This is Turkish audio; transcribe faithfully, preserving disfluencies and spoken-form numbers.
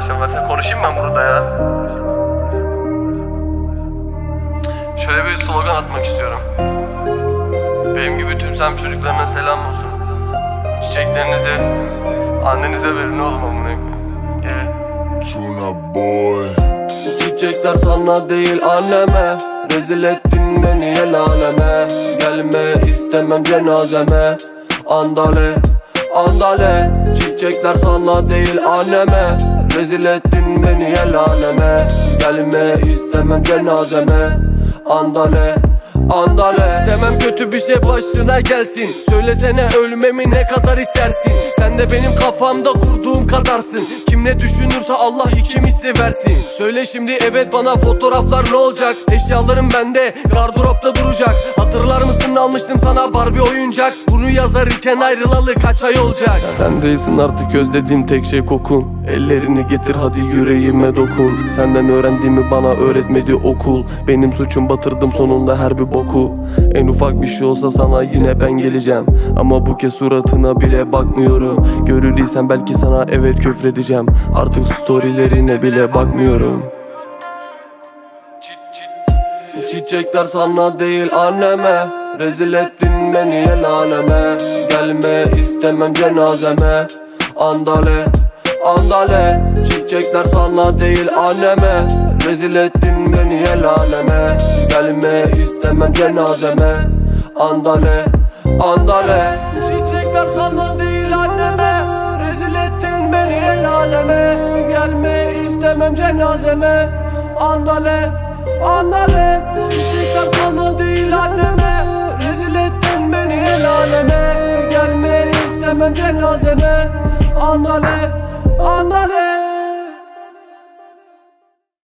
arkadaşlar varsa konuşayım ben burada ya. Şöyle bir slogan atmak istiyorum. Benim gibi tüm semt çocuklarına selam olsun. Çiçeklerinizi annenize verin oğlum amına koyayım. Yeah. Tuna boy. Çiçekler sana değil anneme, rezil ettin beni el aleme. Gelme istemem cenazeme, andale andale. Çiçekler sana değil anneme, rezil ettin beni el aleme. Gelme istemem cenazeme, andale andale. İstemem kötü bir şey başına gelsin. Söylesene ölmemi ne kadar istersin? Sen de benim kafamda kurduğum kadarsın. Kim ne düşünürse Allah ikimiz de versin. Söyle şimdi evet bana, fotoğraflar ne olacak? Eşyalarım bende gardıropta duracak. Hatırlar mısın almıştım sana Barbie oyuncak. Bunu yazarken ayrılalı kaç ay olacak? Sen değilsin artık özlediğim tek şey kokun. Ellerini getir hadi yüreğime dokun. Senden öğrendiğimi bana öğretmedi okul. Benim suçum batırdım sonunda her bir boku. En ufak bir şey olsa sana yine ben geleceğim. Ama bu kez suratına bile bakmıyorum. Görürsen belki sana evet küfredeceğim. Artık storylerine bile bakmıyorum. Çiçekler sana değil anneme, rezil ettin beni el aleme. Gelme istemem cenazeme, andale andale. Çiçekler sana değil anneme, rezil ettin beni el aleme. Gelme istemem cenazeme, andale andale. Çiçekler sana değil anneme, rezil ettin beni el aleme. Gelme istemem cenazeme, andale andale. Çiçekler sana değil anneme, rezil ettin beni el aleme. Gelme istemem cenazeme, andale